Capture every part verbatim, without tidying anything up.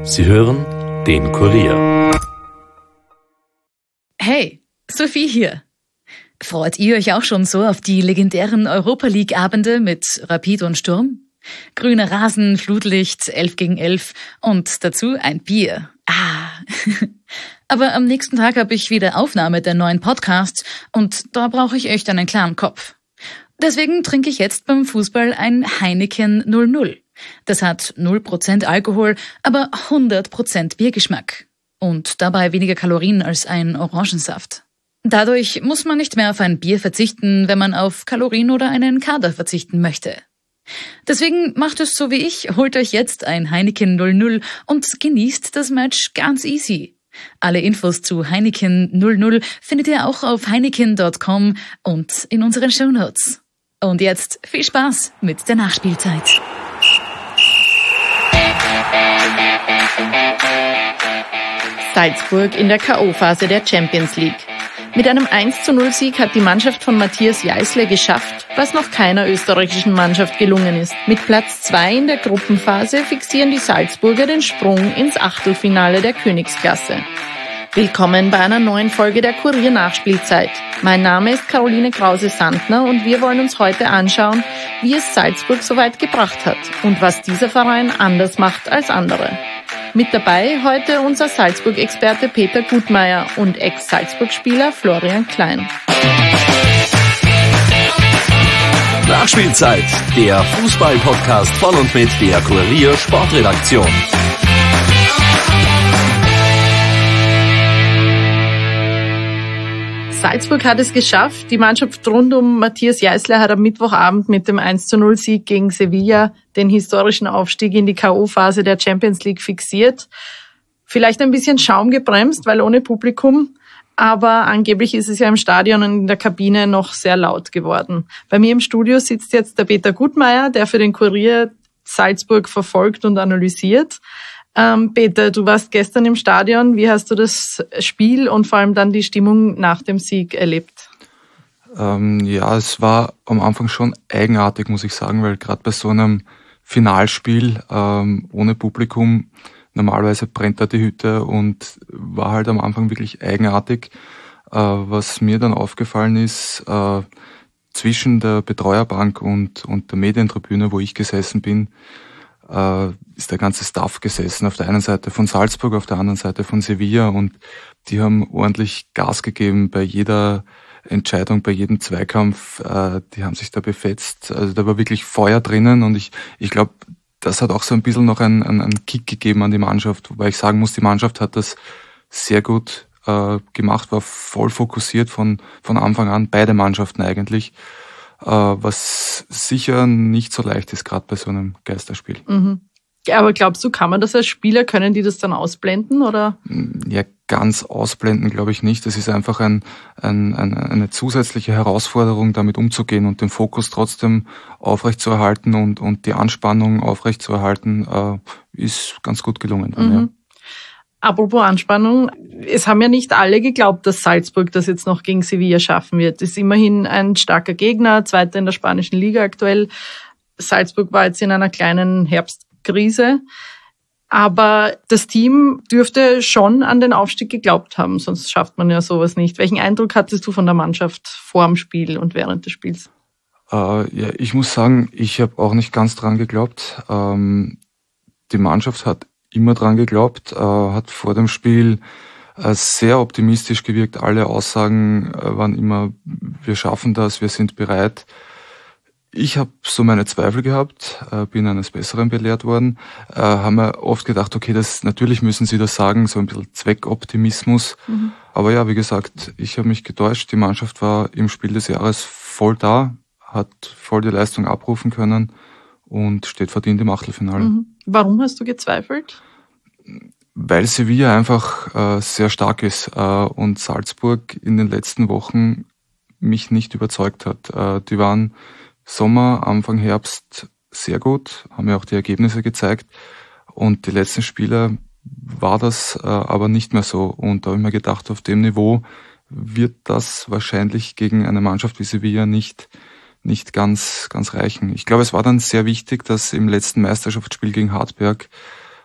Sie hören den Kurier. Hey, Sophie hier. Freut ihr euch auch schon so auf die legendären Europa-League-Abende mit Rapid und Sturm? Grüner Rasen, Flutlicht, elf gegen elf und dazu ein Bier. Ah. Aber am nächsten Tag habe ich wieder Aufnahme der neuen Podcasts und da brauche ich echt einen klaren Kopf. Deswegen trinke ich jetzt beim Fußball ein Heineken null null. Das hat null Prozent Alkohol, aber hundert Prozent Biergeschmack. Und dabei weniger Kalorien als ein Orangensaft. Dadurch muss man nicht mehr auf ein Bier verzichten, wenn man auf Kalorien oder einen Kader verzichten möchte. Deswegen macht es so wie ich, holt euch jetzt ein Heineken null null und genießt das Match ganz easy. Alle Infos zu Heineken null null findet ihr auch auf heineken punkt com und in unseren Shownotes. Und jetzt viel Spaß mit der Nachspielzeit. Salzburg in der K O-Phase der Champions League. Mit einem eins zu null Sieg hat die Mannschaft von Matthias Jeißle geschafft, was noch keiner österreichischen Mannschaft gelungen ist. Mit Platz zwei in der Gruppenphase fixieren die Salzburger den Sprung ins Achtelfinale der Königsklasse. Willkommen bei einer neuen Folge der Kurier-Nachspielzeit. Mein Name ist Caroline Krause-Sandner und wir wollen uns heute anschauen, wie es Salzburg so weit gebracht hat und was dieser Verein anders macht als andere. Mit dabei heute unser Salzburg-Experte Peter Gutmeier und Ex-Salzburg-Spieler Florian Klein. Nachspielzeit, der Fußball-Podcast von und mit der Kurier Sportredaktion. Salzburg hat es geschafft. Die Mannschaft rund um Matthias Jeißle hat am Mittwochabend mit dem eins zu null Sieg gegen Sevilla den historischen Aufstieg in die K O-Phase der Champions League fixiert. Vielleicht ein bisschen Schaum gebremst, weil ohne Publikum. Aber angeblich ist es ja im Stadion und in der Kabine noch sehr laut geworden. Bei mir im Studio sitzt jetzt der Peter Gutmeier, der für den Kurier Salzburg verfolgt und analysiert. Ähm, Peter, du warst gestern im Stadion. Wie hast du das Spiel und vor allem dann die Stimmung nach dem Sieg erlebt? Ähm, ja, es war am Anfang schon eigenartig, muss ich sagen, weil gerade bei so einem Finalspiel ähm, ohne Publikum, normalerweise brennt da die Hütte und war halt am Anfang wirklich eigenartig. Äh, was mir dann aufgefallen ist, äh, zwischen der Betreuerbank und, und der Medientribüne, wo ich gesessen bin, äh, ist der ganze Staff gesessen, auf der einen Seite von Salzburg, auf der anderen Seite von Sevilla, und die haben ordentlich Gas gegeben bei jeder Entscheidung, bei jedem Zweikampf, äh, die haben sich da befetzt, also da war wirklich Feuer drinnen, und ich ich glaube, das hat auch so ein bisschen noch einen, einen, einen Kick gegeben an die Mannschaft, wobei ich sagen muss, die Mannschaft hat das sehr gut äh, gemacht, war voll fokussiert von von Anfang an, beide Mannschaften eigentlich. Was sicher nicht so leicht ist, gerade bei so einem Geisterspiel. Mhm. Ja, aber glaubst du, kann man das als Spieler, können die das dann ausblenden, oder? Ja, ganz ausblenden glaube ich nicht. Es ist einfach ein, ein, ein, eine zusätzliche Herausforderung, damit umzugehen und den Fokus trotzdem aufrechtzuerhalten und, und die Anspannung aufrechtzuerhalten, äh, ist ganz gut gelungen dann, mhm. ja. Apropos Anspannung, es haben ja nicht alle geglaubt, dass Salzburg das jetzt noch gegen Sevilla schaffen wird. Es ist immerhin ein starker Gegner, Zweiter in der spanischen Liga aktuell. Salzburg war jetzt in einer kleinen Herbstkrise. Aber das Team dürfte schon an den Aufstieg geglaubt haben, sonst schafft man ja sowas nicht. Welchen Eindruck hattest du von der Mannschaft vor dem Spiel und während des Spiels? Äh, ja, ich muss sagen, ich habe auch nicht ganz dran geglaubt. Ähm, die Mannschaft hat immer dran geglaubt, äh, hat vor dem Spiel äh, sehr optimistisch gewirkt. Alle Aussagen äh, waren immer, wir schaffen das, wir sind bereit. Ich habe so meine Zweifel gehabt, äh, bin eines Besseren belehrt worden, äh, haben wir oft gedacht, okay, das natürlich müssen sie das sagen, so ein bisschen Zweckoptimismus. Mhm. Aber ja, wie gesagt, ich habe mich getäuscht. Die Mannschaft war im Spiel des Jahres voll da, hat voll die Leistung abrufen können und steht verdient im Achtelfinale. Mhm. Warum hast du gezweifelt? Weil Sevilla einfach äh, sehr stark ist äh, und Salzburg in den letzten Wochen mich nicht überzeugt hat. Äh, die waren Sommer, Anfang Herbst sehr gut, haben ja auch die Ergebnisse gezeigt, und die letzten Spiele war das äh, aber nicht mehr so, und da habe ich mir gedacht, auf dem Niveau wird das wahrscheinlich gegen eine Mannschaft wie Sevilla nicht nicht ganz ganz reichen. Ich glaube, es war dann sehr wichtig, dass im letzten Meisterschaftsspiel gegen Hartberg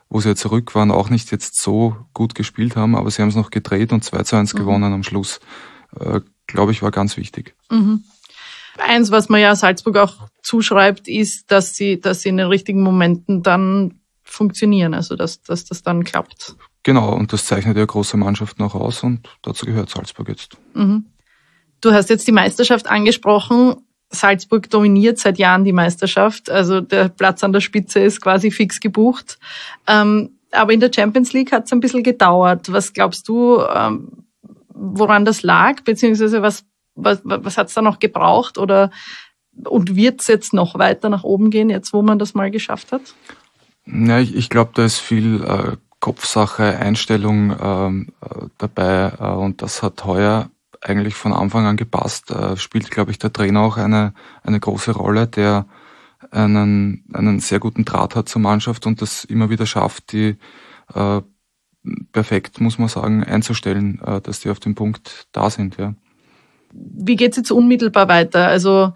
wo sie ja zurück waren, auch nicht jetzt so gut gespielt haben, aber sie haben es noch gedreht und zwei zu eins mhm. gewonnen am Schluss. Äh, glaube ich, war ganz wichtig. Mhm. Eins, was man ja Salzburg auch zuschreibt, ist, dass sie, dass sie in den richtigen Momenten dann funktionieren, also dass, dass das dann klappt. Genau, und das zeichnet ja große Mannschaften auch aus und dazu gehört Salzburg jetzt. Mhm. Du hast jetzt die Meisterschaft angesprochen. Salzburg dominiert seit Jahren die Meisterschaft, also der Platz an der Spitze ist quasi fix gebucht. Ähm, aber in der Champions League hat es ein bisschen gedauert. Was glaubst du, ähm, woran das lag, beziehungsweise was, was, was hat es da noch gebraucht oder und wird es jetzt noch weiter nach oben gehen, jetzt wo man das mal geschafft hat? Ja, ich, ich glaube, da ist viel äh, Kopfsache, Einstellung ähm, äh, dabei äh, und das hat heuer eigentlich von Anfang an gepasst. Äh, spielt, glaube ich, der Trainer auch eine eine große Rolle, der einen einen sehr guten Draht hat zur Mannschaft und das immer wieder schafft, die äh, perfekt, muss man sagen, einzustellen, äh, dass die auf dem Punkt da sind. Ja. Wie geht's jetzt unmittelbar weiter? Also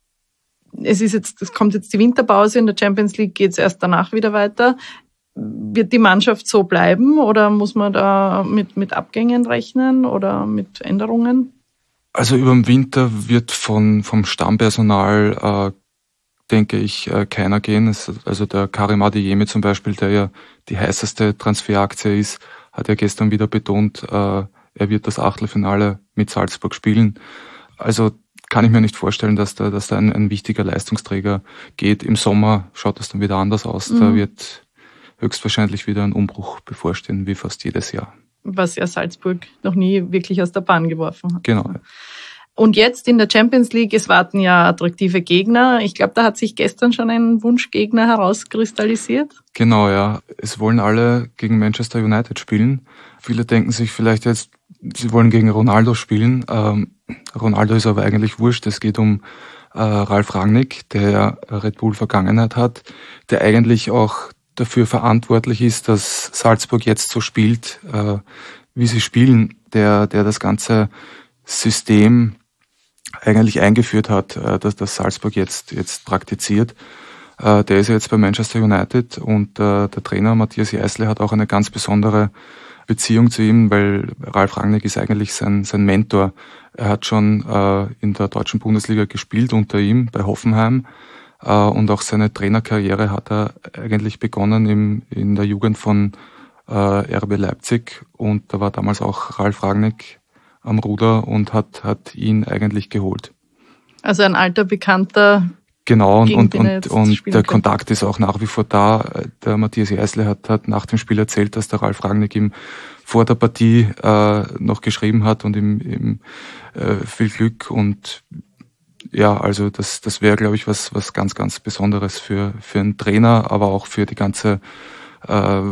es ist jetzt, es kommt jetzt die Winterpause, in der Champions League geht's erst danach wieder weiter. Wird die Mannschaft so bleiben oder muss man da mit, mit Abgängen rechnen oder mit Änderungen? Also über den Winter wird von, vom Stammpersonal, äh, denke ich, äh, keiner gehen. Es, also der Karim Adeyemi zum Beispiel, der ja die heißeste Transferaktie ist, hat ja gestern wieder betont, äh, er wird das Achtelfinale mit Salzburg spielen. Also kann ich mir nicht vorstellen, dass da, dass da ein, ein wichtiger Leistungsträger geht. Im Sommer schaut das dann wieder anders aus. Mhm. Da wird höchstwahrscheinlich wieder ein Umbruch bevorstehen, wie fast jedes Jahr. Was ja Salzburg noch nie wirklich aus der Bahn geworfen hat. Genau. Und jetzt in der Champions League, es warten ja attraktive Gegner. Ich glaube, da hat sich gestern schon ein Wunschgegner herauskristallisiert. Genau, ja. Es wollen alle gegen Manchester United spielen. Viele denken sich vielleicht jetzt, sie wollen gegen Ronaldo spielen. Ähm, Ronaldo ist aber eigentlich wurscht. Es geht um äh, Ralf Rangnick, der Red Bull Vergangenheit hat, der eigentlich auch dafür verantwortlich ist, dass Salzburg jetzt so spielt, äh, wie sie spielen, der, der das ganze System eigentlich eingeführt hat, äh, dass das Salzburg jetzt, jetzt praktiziert. Äh, der ist ja jetzt bei Manchester United und äh, der Trainer Matthias Jeißle hat auch eine ganz besondere Beziehung zu ihm, weil Ralf Rangnick ist eigentlich sein, sein Mentor. Er hat schon äh, in der deutschen Bundesliga gespielt unter ihm bei Hoffenheim. Und auch seine Trainerkarriere hat er eigentlich begonnen im, in der Jugend von äh, R B Leipzig. Und da war damals auch Ralf Rangnick am Ruder und hat, hat ihn eigentlich geholt. Also ein alter Bekannter. Genau, und, und, und, und der Kontakt ist auch nach wie vor da. Der Matthias Jeißle hat, hat nach dem Spiel erzählt, dass der Ralf Rangnick ihm vor der Partie äh, noch geschrieben hat und ihm, ihm äh, viel Glück und ja, also das, das wäre, glaube ich, was, was ganz, ganz Besonderes für, für einen Trainer, aber auch für die ganze, äh,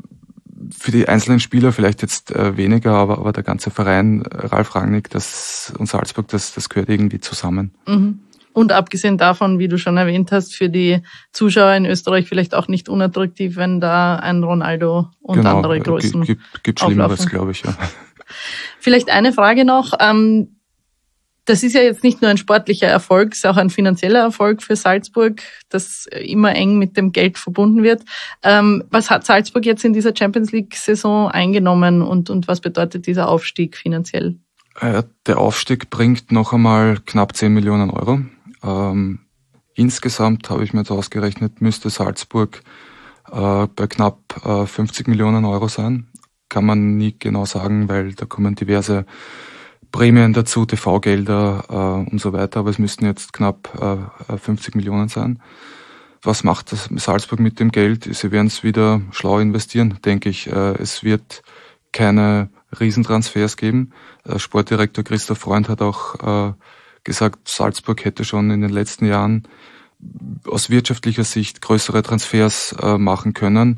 für die einzelnen Spieler vielleicht jetzt äh, weniger, aber, aber der ganze Verein, Ralf Rangnick, das und Salzburg, das, das gehört irgendwie zusammen. Mhm. Und abgesehen davon, wie du schon erwähnt hast, für die Zuschauer in Österreich vielleicht auch nicht unattraktiv, wenn da ein Ronaldo und genau, andere Größen gibt, gibt Schlimmeres, glaube ich, ja. Vielleicht eine Frage noch, ähm, das ist ja jetzt nicht nur ein sportlicher Erfolg, es ist auch ein finanzieller Erfolg für Salzburg, das immer eng mit dem Geld verbunden wird. Ähm, was hat Salzburg jetzt in dieser Champions League-Saison eingenommen und, und was bedeutet dieser Aufstieg finanziell? Äh, der Aufstieg bringt noch einmal knapp zehn Millionen Euro. Ähm, insgesamt habe ich mir jetzt ausgerechnet, müsste Salzburg äh, bei knapp äh, fünfzig Millionen Euro sein. Kann man nie genau sagen, weil da kommen diverse Prämien dazu, T V-Gelder äh, und so weiter, aber es müssten jetzt knapp äh, fünfzig Millionen sein. Was macht das Salzburg mit dem Geld? Sie werden es wieder schlau investieren, denke ich. Äh, es wird keine Riesentransfers geben. Der Sportdirektor Christoph Freund hat auch äh, gesagt, Salzburg hätte schon in den letzten Jahren aus wirtschaftlicher Sicht größere Transfers äh, machen können.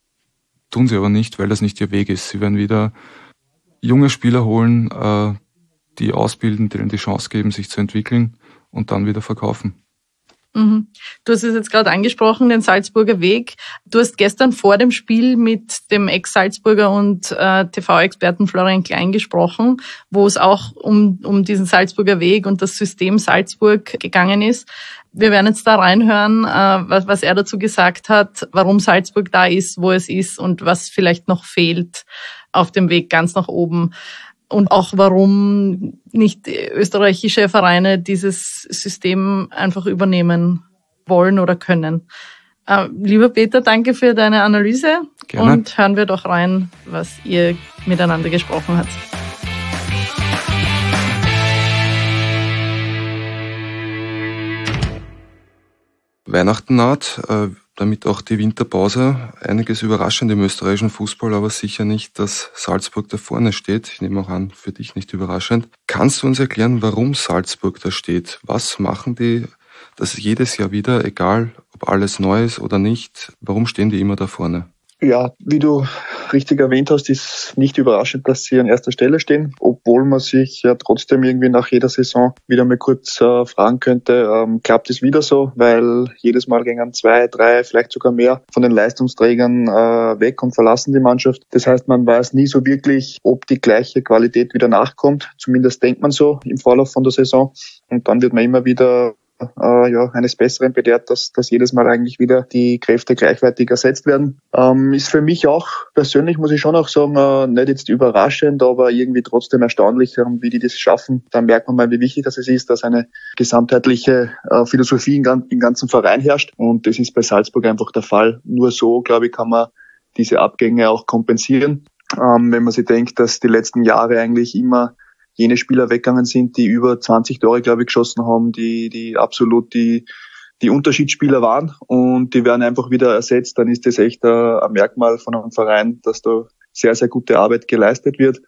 Tun sie aber nicht, weil das nicht ihr Weg ist. Sie werden wieder junge Spieler holen, äh, die ausbilden, denen die Chance geben, sich zu entwickeln und dann wieder verkaufen. Mhm. Du hast es jetzt gerade angesprochen, den Salzburger Weg. Du hast gestern vor dem Spiel mit dem Ex-Salzburger und äh, T V-Experten Florian Klein gesprochen, wo es auch um, um diesen Salzburger Weg und das System Salzburg gegangen ist. Wir werden jetzt da reinhören, äh, was, was er dazu gesagt hat, warum Salzburg da ist, wo es ist und was vielleicht noch fehlt auf dem Weg ganz nach oben. Und auch warum nicht österreichische Vereine dieses System einfach übernehmen wollen oder können. Äh, lieber Peter, danke für deine Analyse. Gerne. Und hören wir doch rein, was ihr miteinander gesprochen habt. Weihnachten naht, äh, damit auch die Winterpause. Einiges überraschend im österreichischen Fußball, aber sicher nicht, dass Salzburg da vorne steht. Ich nehme auch an, für dich nicht überraschend. Kannst du uns erklären, warum Salzburg da steht? Was machen die, das jedes Jahr wieder, egal ob alles neu ist oder nicht, warum stehen die immer da vorne? Ja, wie du richtig erwähnt hast, ist nicht überraschend, dass sie an erster Stelle stehen, obwohl man sich ja trotzdem irgendwie nach jeder Saison wieder mal kurz äh, fragen könnte, ähm, klappt es wieder so, weil jedes Mal gehen zwei, drei, vielleicht sogar mehr von den Leistungsträgern äh, weg und verlassen die Mannschaft. Das heißt, man weiß nie so wirklich, ob die gleiche Qualität wieder nachkommt. Zumindest denkt man so im Vorlauf von der Saison. Und dann wird man immer wieder Äh, ja, eines Besseren belehrt, dass, dass jedes Mal eigentlich wieder die Kräfte gleichwertig ersetzt werden. Ähm, ist für mich auch persönlich, muss ich schon auch sagen, äh, nicht jetzt überraschend, aber irgendwie trotzdem erstaunlich, äh, wie die das schaffen. Da merkt man mal, wie wichtig das ist, dass eine gesamtheitliche äh, Philosophie im, im ganzen Verein herrscht. Und das ist bei Salzburg einfach der Fall. Nur so, glaube ich, kann man diese Abgänge auch kompensieren. Ähm, wenn man sich denkt, dass die letzten Jahre eigentlich immer jene Spieler weggegangen sind, die über zwanzig Tore, glaube ich, geschossen haben, die die absolut die die Unterschiedsspieler waren und die werden einfach wieder ersetzt, dann ist das echt ein, ein Merkmal von einem Verein, dass da sehr, sehr gute Arbeit geleistet wird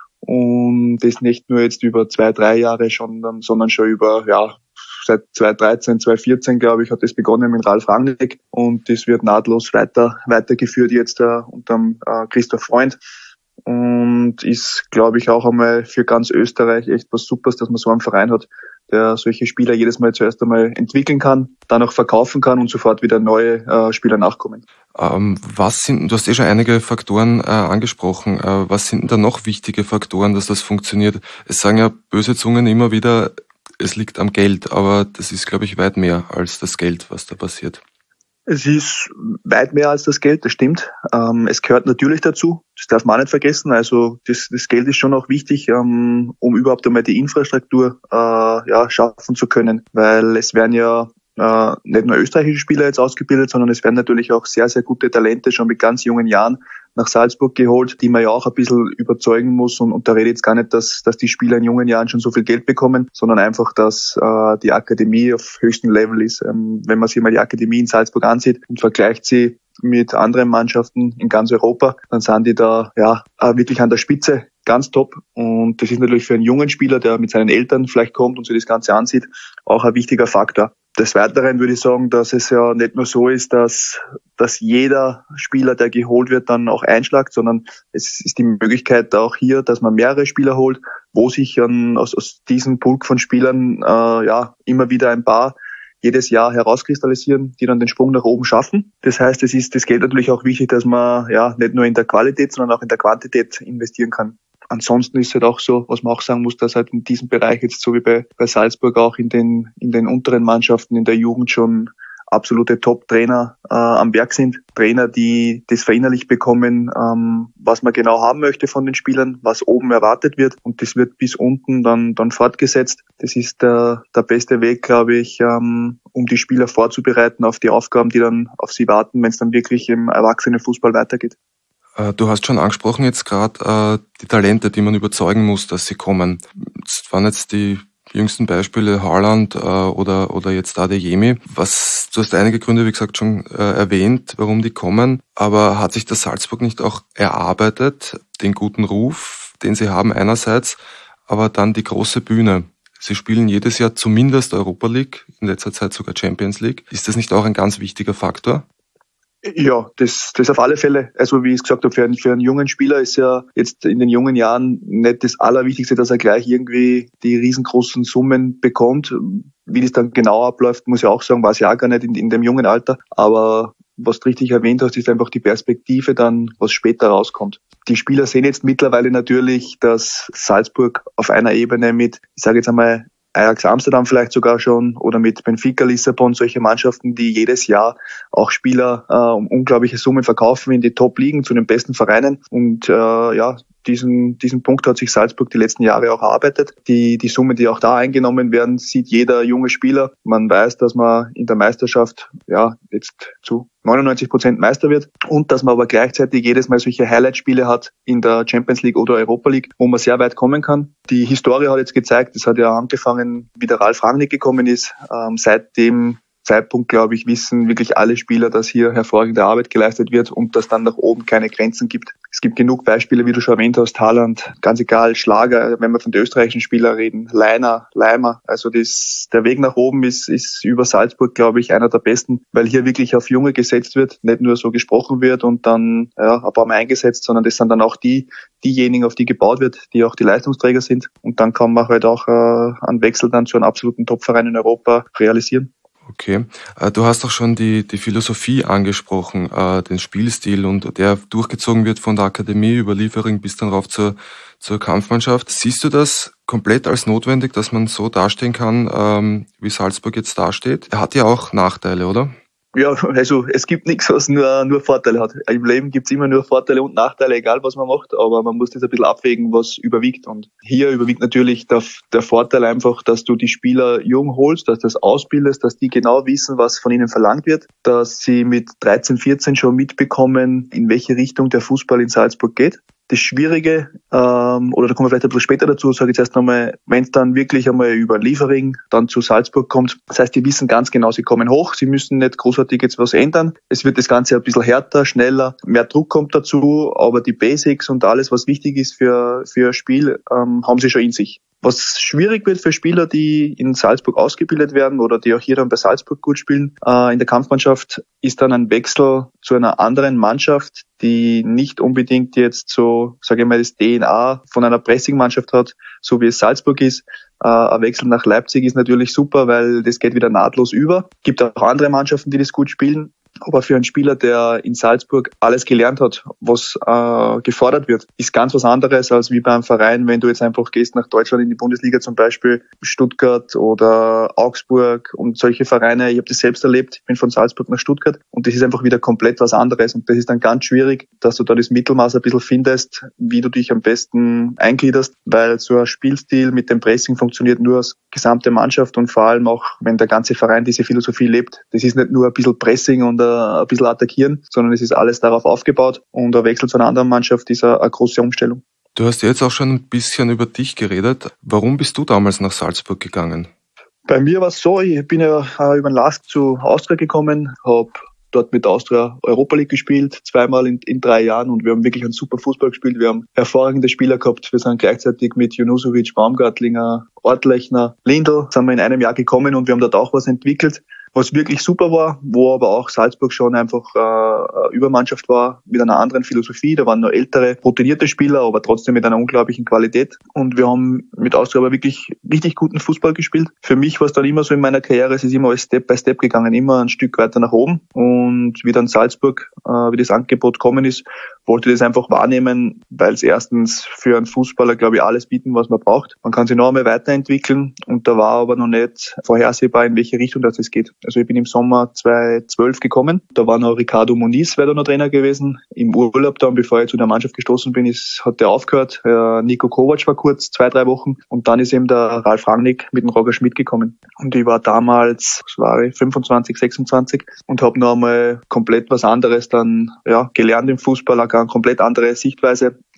und das nicht nur jetzt über zwei, drei Jahre schon, sondern schon über, ja, seit zweitausenddreizehn, zweitausendvierzehn, glaube ich, hat das begonnen mit Ralf Rangnick und das wird nahtlos weiter weitergeführt jetzt uh, unter uh, Christoph Freund. Und ist, glaube ich, auch einmal für ganz Österreich echt was Supers, dass man so einen Verein hat, der solche Spieler jedes Mal zuerst einmal entwickeln kann, dann auch verkaufen kann und sofort wieder neue äh, Spieler nachkommen. Ähm, was sind, du hast eh schon einige Faktoren äh, angesprochen. Äh, was sind da noch wichtige Faktoren, dass das funktioniert? Es sagen ja böse Zungen immer wieder, es liegt am Geld, aber das ist, glaube ich, weit mehr als das Geld, was da passiert. Es ist weit mehr als das Geld, das stimmt. Ähm, es gehört natürlich dazu, das darf man auch nicht vergessen. Also das, das Geld ist schon auch wichtig, ähm, um überhaupt einmal die Infrastruktur äh, ja, schaffen zu können. Weil es werden ja äh, nicht nur österreichische Spieler jetzt ausgebildet, sondern es werden natürlich auch sehr, sehr gute Talente schon mit ganz jungen Jahren nach Salzburg geholt, die man ja auch ein bisschen überzeugen muss. Und, und da rede ich jetzt gar nicht, dass, dass die Spieler in jungen Jahren schon so viel Geld bekommen, sondern einfach, dass äh, die Akademie auf höchstem Level ist. Ähm, wenn man sich mal die Akademie in Salzburg ansieht und vergleicht sie mit anderen Mannschaften in ganz Europa, dann sind die da ja wirklich an der Spitze, ganz top. Und das ist natürlich für einen jungen Spieler, der mit seinen Eltern vielleicht kommt und sich das Ganze ansieht, auch ein wichtiger Faktor. Des Weiteren würde ich sagen, dass es ja nicht nur so ist, dass, dass jeder Spieler, der geholt wird, dann auch einschlagt, sondern es ist die Möglichkeit auch hier, dass man mehrere Spieler holt, wo sich dann aus, aus diesem Pulk von Spielern äh, ja immer wieder ein paar jedes Jahr herauskristallisieren, die dann den Sprung nach oben schaffen. Das heißt, es ist das Geld natürlich auch wichtig, dass man ja nicht nur in der Qualität, sondern auch in der Quantität investieren kann. Ansonsten ist es halt auch so, was man auch sagen muss, dass halt in diesem Bereich jetzt so wie bei, bei Salzburg auch in den in den unteren Mannschaften in der Jugend schon absolute Top-Trainer äh, am Werk sind. Trainer, die das verinnerlicht bekommen, ähm, was man genau haben möchte von den Spielern, was oben erwartet wird. Und das wird bis unten dann dann fortgesetzt. Das ist der der beste Weg, glaube ich, ähm, um die Spieler vorzubereiten auf die Aufgaben, die dann auf sie warten, wenn es dann wirklich im Erwachsenenfußball weitergeht. Du hast schon angesprochen jetzt gerade äh, die Talente, die man überzeugen muss, dass sie kommen. Das waren jetzt die jüngsten Beispiele Haaland äh, oder oder jetzt Adeyemi. Was, du hast einige Gründe, wie gesagt, schon äh, erwähnt, warum die kommen. Aber hat sich das Salzburg nicht auch erarbeitet, den guten Ruf, den sie haben einerseits, aber dann die große Bühne? Sie spielen jedes Jahr zumindest Europa League, in letzter Zeit sogar Champions League. Ist das nicht auch ein ganz wichtiger Faktor? Ja, das, das auf alle Fälle. Also wie ich es gesagt habe, für einen, für einen jungen Spieler ist ja jetzt in den jungen Jahren nicht das Allerwichtigste, dass er gleich irgendwie die riesengroßen Summen bekommt. Wie das dann genau abläuft, muss ich auch sagen, weiß ich auch gar nicht in, in dem jungen Alter. Aber was du richtig erwähnt hast, ist einfach die Perspektive dann, was später rauskommt. Die Spieler sehen jetzt mittlerweile natürlich, dass Salzburg auf einer Ebene mit, ich sage jetzt einmal, Ajax Amsterdam vielleicht sogar schon oder mit Benfica Lissabon, solche Mannschaften, die jedes Jahr auch Spieler äh, um unglaubliche Summen verkaufen in die Top-Ligen zu den besten Vereinen. Und äh, ja, diesen diesen Punkt hat sich Salzburg die letzten Jahre auch erarbeitet. Die die Summen, die auch da eingenommen werden, sieht jeder junge Spieler. Man weiß, dass man in der Meisterschaft ja jetzt zu neunundneunzig Prozent Meister wird und dass man aber gleichzeitig jedes Mal solche Highlight-Spiele hat in der Champions League oder Europa League, wo man sehr weit kommen kann. Die Historie hat jetzt gezeigt, das hat ja angefangen, wie der Ralf Rangnick gekommen ist. Ähm, seit dem Zeitpunkt, glaube ich, wissen wirklich alle Spieler, dass hier hervorragende Arbeit geleistet wird und dass dann nach oben keine Grenzen gibt. Es gibt genug Beispiele, wie du schon erwähnt hast, Haaland, ganz egal, Schlager, wenn wir von den österreichischen Spielern reden, Leiner, Leimer. Also das, der Weg nach oben ist, ist über Salzburg, glaube ich, einer der besten, weil hier wirklich auf Junge gesetzt wird, nicht nur so gesprochen wird und dann ja, ein paar Mal eingesetzt, sondern das sind dann auch die, diejenigen, auf die gebaut wird, die auch die Leistungsträger sind. Und dann kann man halt auch äh, einen Wechsel dann zu einem absoluten Topverein in Europa realisieren. Okay, du hast auch schon die, die Philosophie angesprochen, äh, den Spielstil und der durchgezogen wird von der Akademie über Liefering bis dann rauf zur, zur Kampfmannschaft. Siehst du das komplett als notwendig, dass man so dastehen kann, ähm, wie Salzburg jetzt dasteht? Er hat ja auch Nachteile, oder? Ja, also es gibt nichts, was nur nur Vorteile hat. Im Leben gibt's immer nur Vorteile und Nachteile, egal was man macht, aber man muss das ein bisschen abwägen, was überwiegt. Und hier überwiegt natürlich der, der Vorteil einfach, dass du die Spieler jung holst, dass du das ausbildest, dass die genau wissen, was von ihnen verlangt wird, dass sie mit dreizehn, vierzehn schon mitbekommen, in welche Richtung der Fußball in Salzburg geht. Das Schwierige, ähm, oder da kommen wir vielleicht ein bisschen später dazu, sage ich jetzt erst nochmal, wenn es dann wirklich einmal über Liefering dann zu Salzburg kommt, das heißt, die wissen ganz genau, sie kommen hoch, sie müssen nicht großartig jetzt was ändern. Es wird das Ganze ein bisschen härter, schneller, mehr Druck kommt dazu, aber die Basics und alles, was wichtig ist für für ein Spiel, ähm, haben sie schon in sich. Was schwierig wird für Spieler, die in Salzburg ausgebildet werden oder die auch hier dann bei Salzburg gut spielen, äh, in der Kampfmannschaft, ist dann ein Wechsel zu einer anderen Mannschaft, die nicht unbedingt jetzt so, sage ich mal, das D N A von einer Pressing-Mannschaft hat, so wie es Salzburg ist. Äh, ein Wechsel nach Leipzig ist natürlich super, weil das geht wieder nahtlos über. Gibt auch andere Mannschaften, die das gut spielen. Aber für einen Spieler, der in Salzburg alles gelernt hat, was äh, gefordert wird, ist ganz was anderes als wie beim Verein, wenn du jetzt einfach gehst nach Deutschland in die Bundesliga, zum Beispiel Stuttgart oder Augsburg und solche Vereine. Ich habe das selbst erlebt, ich bin von Salzburg nach Stuttgart und das ist einfach wieder komplett was anderes und das ist dann ganz schwierig, dass du da das Mittelmaß ein bisschen findest, wie du dich am besten eingliederst, weil so ein Spielstil mit dem Pressing funktioniert nur als gesamte Mannschaft und vor allem auch, wenn der ganze Verein diese Philosophie lebt. Das ist nicht nur ein bisschen Pressing und ein bisschen attackieren, sondern es ist alles darauf aufgebaut und der Wechsel zu einer anderen Mannschaft ist eine, eine große Umstellung. Du hast jetzt auch schon ein bisschen über dich geredet. Warum bist du damals nach Salzburg gegangen? Bei mir war es so, ich bin ja über den Lask zu Austria gekommen, habe dort mit Austria Europa League gespielt, zweimal in, in drei Jahren und wir haben wirklich einen super Fußball gespielt. Wir haben hervorragende Spieler gehabt. Wir sind gleichzeitig mit Junusovic, Baumgartlinger, Ortlechner, Lindl sind wir in einem Jahr gekommen und wir haben dort auch was entwickelt, was wirklich super war, wo aber auch Salzburg schon einfach äh, eine Übermannschaft war mit einer anderen Philosophie. Da waren nur ältere, routinierte Spieler, aber trotzdem mit einer unglaublichen Qualität. Und wir haben mit Austria aber wirklich richtig guten Fußball gespielt. Für mich war es dann immer so in meiner Karriere, es ist immer alles Step by Step gegangen, immer ein Stück weiter nach oben. Und wie dann Salzburg, äh, wie das Angebot gekommen ist, wollte ich das einfach wahrnehmen, weil es erstens für einen Fußballer, glaube ich, alles bieten, was man braucht. Man kann sich noch einmal weiterentwickeln und da war aber noch nicht vorhersehbar, in welche Richtung das es geht. Also ich bin im Sommer zweitausendzwölf gekommen. Da war noch Ricardo Moniz, wäre da noch Trainer gewesen. Im Urlaub dann, bevor ich zu der Mannschaft gestoßen bin, ist, hat der aufgehört. Äh, Nico Kovac war kurz, zwei, drei Wochen. Und dann ist eben der Ralf Rangnick mit dem Roger Schmidt gekommen. Und ich war damals, was war ich, fünfundzwanzig, sechsundzwanzig und habe noch einmal komplett was anderes dann ja gelernt im Fußball, auch eine komplett andere Sichtweise.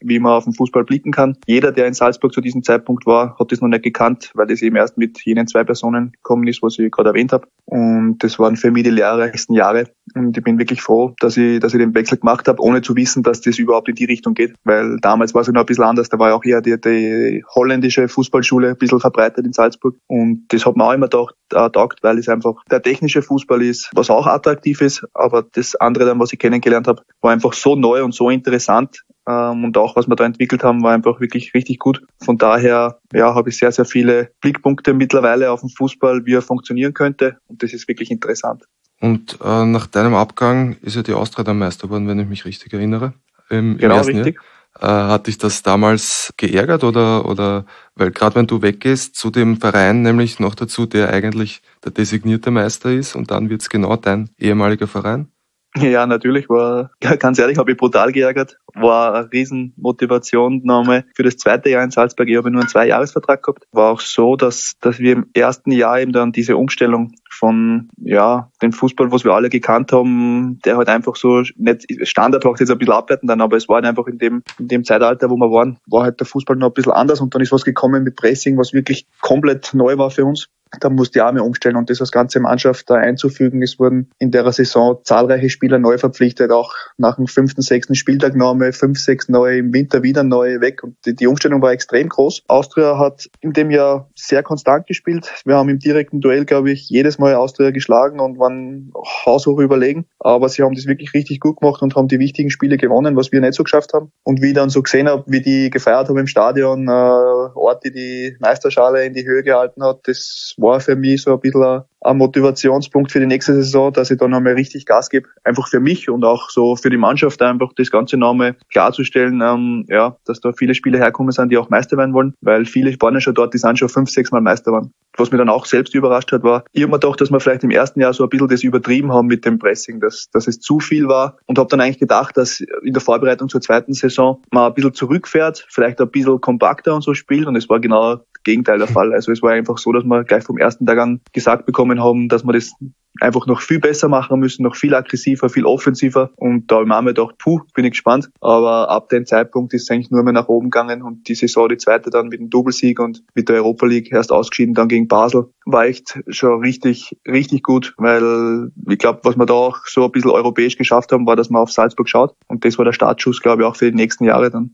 wie man auf den Fußball blicken kann. Jeder, der in Salzburg zu diesem Zeitpunkt war, hat das noch nicht gekannt, weil das eben erst mit jenen zwei Personen gekommen ist, was ich gerade erwähnt habe. Und das waren für mich die lehrreichsten Jahre. Und ich bin wirklich froh, dass ich, dass ich den Wechsel gemacht habe, ohne zu wissen, dass das überhaupt in die Richtung geht. Weil damals war es ja noch ein bisschen anders. Da war ja auch eher die, die holländische Fußballschule ein bisschen verbreitet in Salzburg. Und das hat mir auch immer gedacht, äh, taugt, weil es einfach der technische Fußball ist, was auch attraktiv ist. Aber das andere dann, was ich kennengelernt habe, war einfach so neu und so interessant. Ähm, und auch, was wir da entwickelt haben, war einfach wirklich richtig gut. Von daher, ja, habe ich sehr, sehr viele Blickpunkte mittlerweile auf den Fußball, wie er funktionieren könnte. Und das ist wirklich interessant. Und äh, nach deinem Abgang ist ja die Austria dann Meister geworden, wenn ich mich richtig erinnere. Im, genau, im ersten richtig. Jahr. Äh, hat dich das damals geärgert oder, oder weil gerade wenn du weggehst zu dem Verein, nämlich noch dazu, der eigentlich der designierte Meister ist und dann wird's genau dein ehemaliger Verein? Ja, natürlich, war, ganz ehrlich, habe ich brutal geärgert. War eine riesen Motivation nochmal für das zweite Jahr in Salzburg. Ich habe nur einen Zwei-Jahres-Vertrag gehabt. War auch so, dass, dass wir im ersten Jahr eben dann diese Umstellung von, ja, dem Fußball, was wir alle gekannt haben, der halt einfach so nicht, Standard macht jetzt ein bisschen ableiten dann, aber es war halt einfach in dem, in dem Zeitalter, wo wir waren, war halt der Fußball noch ein bisschen anders und dann ist was gekommen mit Pressing, was wirklich komplett neu war für uns. Da musste ich auch mehr umstellen und das als ganze Mannschaft da einzufügen. Es wurden in der Saison zahlreiche Spieler neu verpflichtet, auch nach dem fünften, sechsten Spieltag neu, fünf, sechs neue, im Winter wieder neu weg und die, die Umstellung war extrem groß. Austria hat in dem Jahr sehr konstant gespielt. Wir haben im direkten Duell, glaube ich, jedes Mal Austria geschlagen und waren haushoch überlegen, aber sie haben das wirklich richtig gut gemacht und haben die wichtigen Spiele gewonnen, was wir nicht so geschafft haben. Und wie ich dann so gesehen habe, wie die gefeiert haben im Stadion, äh, Ort, die die Meisterschale in die Höhe gehalten hat, das war für mich so ein bisschen ein Motivationspunkt für die nächste Saison, dass ich da nochmal richtig Gas gebe. Einfach für mich und auch so für die Mannschaft einfach das Ganze nochmal klarzustellen, ähm, ja, dass da viele Spieler herkommen sind, die auch Meister werden wollen, weil viele waren ja schon dort, die sind schon fünf, sechs Mal Meister waren. Was mich dann auch selbst überrascht hat, war, ich habe mir gedacht, dass wir vielleicht im ersten Jahr so ein bisschen das übertrieben haben mit dem Pressing, dass, dass es zu viel war und habe dann eigentlich gedacht, dass in der Vorbereitung zur zweiten Saison man ein bisschen zurückfährt, vielleicht ein bisschen kompakter und so spielt und es war genau das Gegenteil der Fall. Also es war einfach so, dass wir gleich vom ersten Tag an gesagt bekommen haben, dass wir das einfach noch viel besser machen müssen, noch viel aggressiver, viel offensiver. Und da habe ich mir auch gedacht, puh, bin ich gespannt. Aber ab dem Zeitpunkt ist es eigentlich nur mehr nach oben gegangen und die Saison, die zweite dann mit dem Doublesieg und mit der Europa League erst ausgeschieden, dann gegen Basel, war echt schon richtig, richtig gut, weil ich glaube, was wir da auch so ein bisschen europäisch geschafft haben, war, dass man auf Salzburg schaut. Und das war der Startschuss, glaube ich, auch für die nächsten Jahre dann.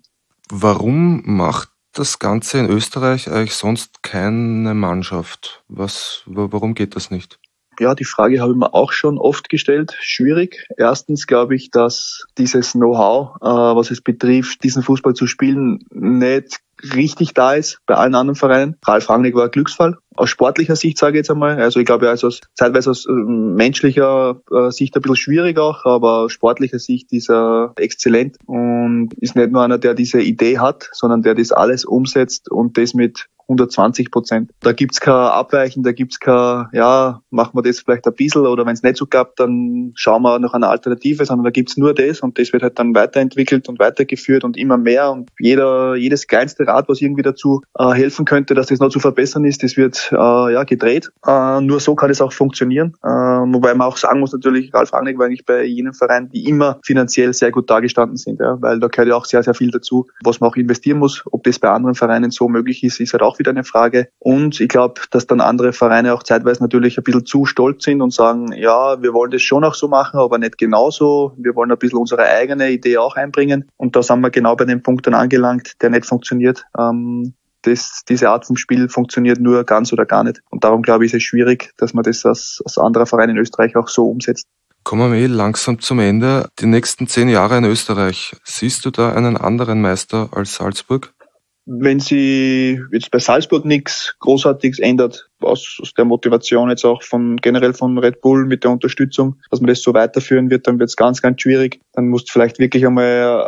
Warum macht das Ganze in Österreich eigentlich sonst keine Mannschaft? Was, warum geht das nicht? Ja, die Frage habe ich mir auch schon oft gestellt. Schwierig. Erstens glaube ich, dass dieses Know-how, äh, was es betrifft, diesen Fußball zu spielen, nicht richtig da ist bei allen anderen Vereinen. Ralf Rangnick war ein Glücksfall. Aus sportlicher Sicht sage ich jetzt einmal. Also ich glaube, also aus, zeitweise aus äh, menschlicher äh, Sicht ein bisschen schwierig auch, aber aus sportlicher Sicht ist er exzellent und ist nicht nur einer, der diese Idee hat, sondern der das alles umsetzt und das mit hundertzwanzig Prozent. Da gibt's kein Abweichen, da gibt's kein, ja, machen wir das vielleicht ein bisschen oder wenn es nicht so klappt, dann schauen wir nach einer Alternative, sondern da gibt's nur das und das wird halt dann weiterentwickelt und weitergeführt und immer mehr und jeder, jedes kleinste Rad, was irgendwie dazu äh, helfen könnte, dass das noch zu verbessern ist, das wird äh, ja gedreht. Äh, nur so kann es auch funktionieren. Äh, wobei man auch sagen muss natürlich, Ralf Rangnick war eigentlich bei jenen Vereinen, die immer finanziell sehr gut dagestanden sind, ja, weil da gehört ja auch sehr, sehr viel dazu, was man auch investieren muss. Ob das bei anderen Vereinen so möglich ist, ist halt auch wieder eine Frage. Und ich glaube, dass dann andere Vereine auch zeitweise natürlich ein bisschen zu stolz sind und sagen, ja, wir wollen das schon auch so machen, aber nicht genauso. Wir wollen ein bisschen unsere eigene Idee auch einbringen. Und da sind wir genau bei dem Punkt dann angelangt, der nicht funktioniert. Ähm, das, diese Art von Spiel funktioniert nur ganz oder gar nicht. Und darum glaube ich, ist es schwierig, dass man das als, als anderer Verein in Österreich auch so umsetzt. Kommen wir eh langsam zum Ende. Die nächsten zehn Jahre in Österreich, siehst du da einen anderen Meister als Salzburg? Wenn sie jetzt bei Salzburg nichts Großartiges ändert, aus, aus der Motivation jetzt auch von generell von Red Bull mit der Unterstützung, dass man das so weiterführen wird, dann wird es ganz, ganz schwierig. Dann musst du vielleicht wirklich einmal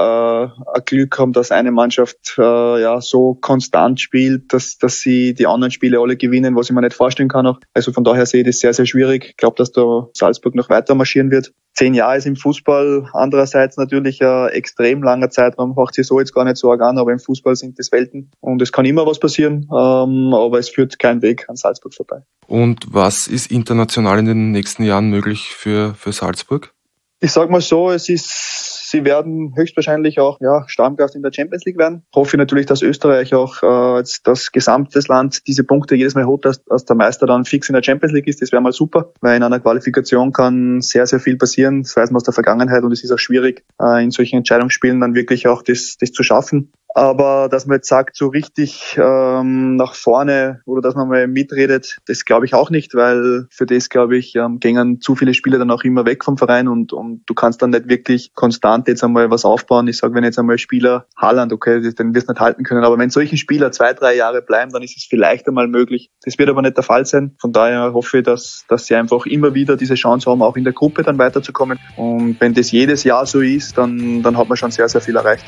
äh, ein Glück haben, dass eine Mannschaft äh, ja so konstant spielt, dass dass sie die anderen Spiele alle gewinnen, was ich mir nicht vorstellen kann auch. Also von daher sehe ich das sehr, sehr schwierig. Ich glaube, dass da Salzburg noch weiter marschieren wird. Zehn Jahre ist im Fußball andererseits natürlich ein extrem langer Zeitraum, macht sich so jetzt gar nicht so arg an, aber im Fußball sind das Welten und es kann immer was passieren, ähm, aber es führt kein Weg an Salzburg vorbei. Und was ist international in den nächsten Jahren möglich für, für Salzburg? Ich sag mal so, es ist sie werden höchstwahrscheinlich auch ja, Stammgast in der Champions League werden. Hoffe natürlich, dass Österreich auch äh, als das gesamte Land diese Punkte jedes Mal holt, dass, dass der Meister dann fix in der Champions League ist. Das wäre mal super, weil in einer Qualifikation kann sehr, sehr viel passieren. Das weiß man aus der Vergangenheit und es ist auch schwierig, äh, in solchen Entscheidungsspielen dann wirklich auch das, das zu schaffen. Aber dass man jetzt sagt, so richtig ähm, nach vorne oder dass man mal mitredet, das glaube ich auch nicht, weil für das, glaube ich, ähm, gehen zu viele Spieler dann auch immer weg vom Verein und, und du kannst dann nicht wirklich konstant jetzt einmal was aufbauen. Ich sage, wenn jetzt einmal Spieler Haaland, okay, den wirst du nicht halten können, aber wenn solche Spieler zwei, drei Jahre bleiben, dann ist es vielleicht einmal möglich. Das wird aber nicht der Fall sein. Von daher hoffe ich, dass, dass sie einfach immer wieder diese Chance haben, auch in der Gruppe dann weiterzukommen. Und wenn das jedes Jahr so ist, dann, dann hat man schon sehr, sehr viel erreicht.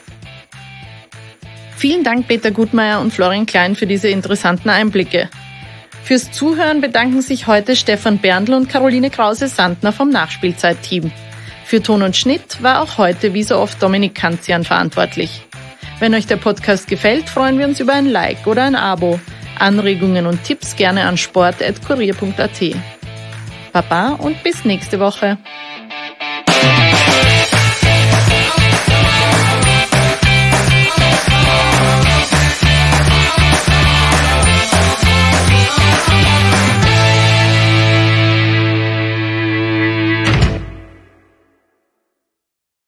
Vielen Dank Peter Gutmeier und Florian Klein für diese interessanten Einblicke. Fürs Zuhören bedanken sich heute Stefan Berndl und Caroline Krause-Sandner vom Nachspielzeit-Team. Für Ton und Schnitt war auch heute wie so oft Dominik Kanzian verantwortlich. Wenn euch der Podcast gefällt, freuen wir uns über ein Like oder ein Abo. Anregungen und Tipps gerne an sport at kurier punkt at. Baba und bis nächste Woche.